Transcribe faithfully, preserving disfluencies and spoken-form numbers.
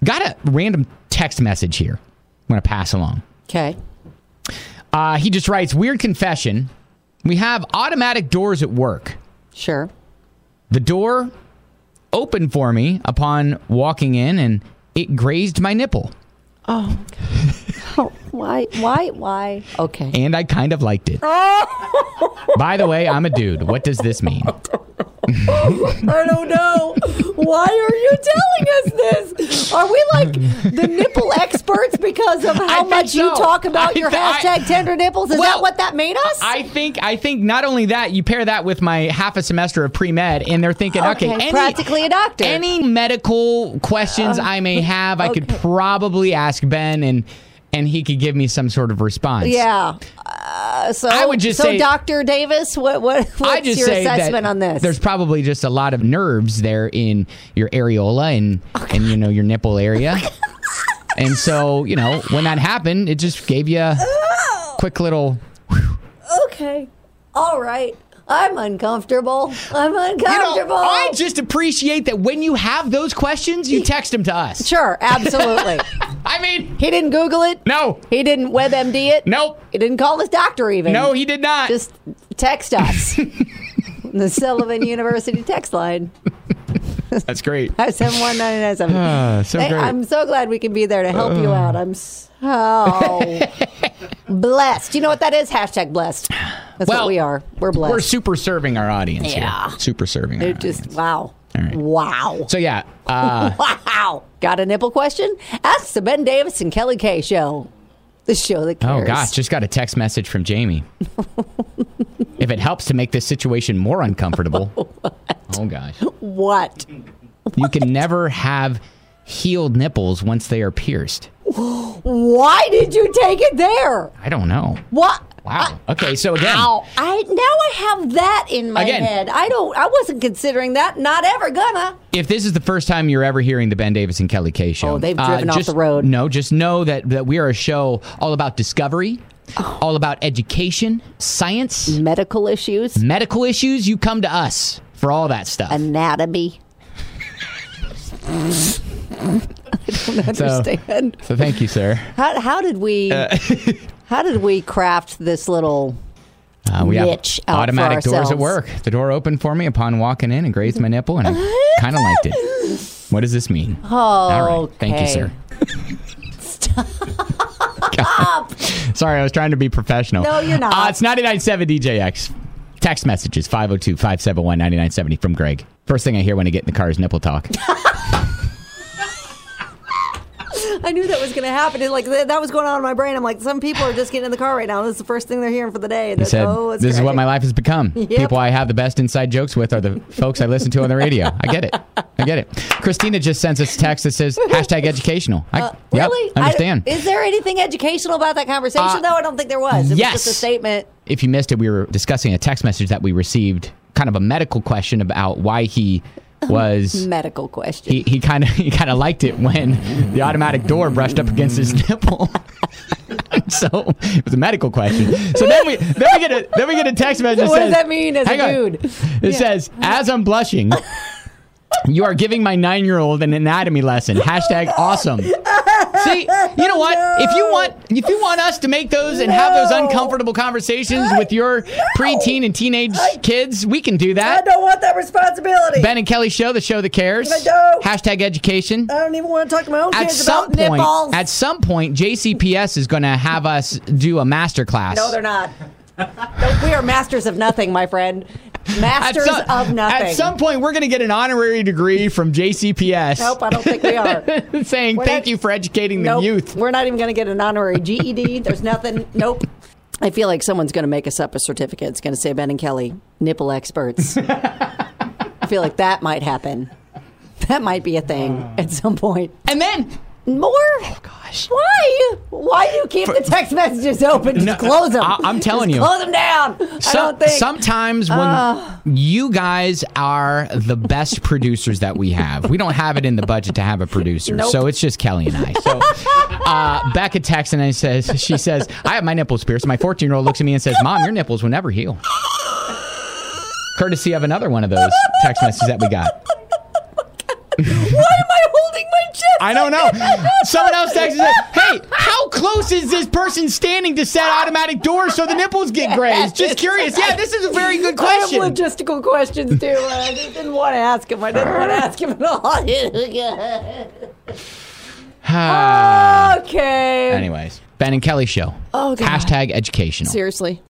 Got a random text message here. I'm going to pass along. Okay. Uh, he just writes, weird confession. We have automatic doors at work. Sure. The door opened for me upon walking in, and it grazed my nipple. Oh. oh why? Why? Why? Okay. And I kind of liked it. By the way, I'm a dude. What does this mean? I don't know. Why are you telling us this? Are we like the nipple experts because of how much so. you talk about I your th- hashtag I, tender nipples? Is well, that what that made us? I think I think not only that, you pair that with my half a semester of pre-med, and they're thinking, okay, okay any, practically a doctor. Any medical questions uh, I may have, I okay. could probably ask Ben, and and he could give me some sort of response. Yeah. Uh, so I would just so say, Doctor Davis, what what what's just your say assessment on this? There's probably just a lot of nerves there in your areola and okay. and you know your nipple area. And so, you know, when that happened, it just gave you a quick little whew. Okay. All right. I'm uncomfortable. I'm uncomfortable. You know, I just appreciate that when you have those questions, you text them to us. Sure, absolutely. I mean, he didn't Google it. No. He didn't WebMD it. Nope. He didn't call his doctor even. No, he did not. Just text us. The Sullivan University text line. That's great. five seven one nine nine seven. Uh, so hey, great. I'm so glad we can be there to help uh. you out. I'm so blessed. You know what that is? Hashtag blessed. That's well, what we are. We're blessed. We're super serving our audience. Yeah. Here. Super serving our it just, audience. Wow. All right. Wow. So, yeah. Uh, wow. Got a nipple question? Ask the Ben Davis and Kelly K show. The show that cares. Oh, gosh. Just got a text message from Jamie. If it helps to make this situation more uncomfortable. Oh, gosh. What? You can never have healed nipples once they are pierced. Why did you take it there? I don't know. What? Wow. Okay, so again. Ow. I now I have that in my again, head. I don't I wasn't considering that. Not ever gonna. If this is the first time you're ever hearing the Ben Davis and Kelly K show. Oh, they've driven uh, off just, the road. No, just know that, that we are a show all about discovery, oh. all about education, science, medical issues. Medical issues, you come to us for all that stuff. Anatomy. I don't understand. So, so thank you, sir. How, how did we uh, how did we craft this little uh, we niche have out automatic for doors ourselves? at work. The door opened for me upon walking in and grazed my nipple, and I kind of liked it. What does this mean? Oh, all right. Okay. Thank you, sir. Stop. Sorry, I was trying to be professional. No, you're not. Uh, it's ninety-nine point seven D J X. Text messages, five oh two, five seven one, nine nine seven oh from Greg. First thing I hear when I get in the car is nipple talk. I knew that was going to happen. It, like that was going on in my brain. I'm like, some people are just getting in the car right now. This is the first thing they're hearing for the day. He said, oh, this tragic. is what my life has become. Yep. People I have the best inside jokes with are the folks I listen to on the radio. I get it. I get it. Christina just sends us a text that says, hashtag educational. I, uh, yep, really? understand. I, is there anything educational about that conversation? Uh, no, I don't think there was. It yes. was just a statement. If you missed it, we were discussing a text message that we received, kind of a medical question about why he was medical question. He he kind of he kind of liked it when the automatic door brushed up against his nipple. So it was a medical question. So then we then we get a then we get a text message. So that what says, does that mean as a dude? It yeah. says, as I'm blushing, you are giving my nine-year-old an anatomy lesson. Hashtag awesome. See, you know what? No. If you want, if you want us to make those and no. have those uncomfortable conversations with your no. preteen and teenage I, kids, we can do that. I don't want that responsibility. Ben and Kelly Show, the show that cares. I don't. Hashtag education. I don't even want to talk to my own at kids some about point, nipples. At some point, J C P S is going to have us do a master class. No, they're not. No, we are masters of nothing, my friend. Masters some, of nothing. At some point, we're going to get an honorary degree from J C P S. Nope, I don't think we are. Saying we're thank not, you for educating the nope, youth. We're not even going to get an honorary G E D. There's nothing. Nope. I feel like someone's going to make us up a certificate. It's going to say Ben and Kelly, nipple experts. I feel like that might happen. That might be a thing uh, at some point. And then... More? Oh, gosh. Why? Why do you keep For, the text messages open? Just no, close them. I, I'm telling Just you. Close them down. So, I don't think. Sometimes when uh, you guys are the best producers that we have, we don't have it in the budget to have a producer. Nope. So it's just Kelly and I. So uh, Becca texts and I says, she says, I have my nipples pierced. My fourteen-year-old looks at me and says, Mom, your nipples will never heal. Courtesy of another one of those text messages that we got. Why am I holding my chest I don't know. Someone else texted said, hey, how close is this person standing to set automatic doors so the nipples get grazed? Just curious. Yeah, this is a very good question. I have logistical questions, too. I just didn't want to ask him. I didn't want to ask him at all. Okay. Anyways, Ben and Kelly Show. Oh, God. Hashtag educational. Seriously.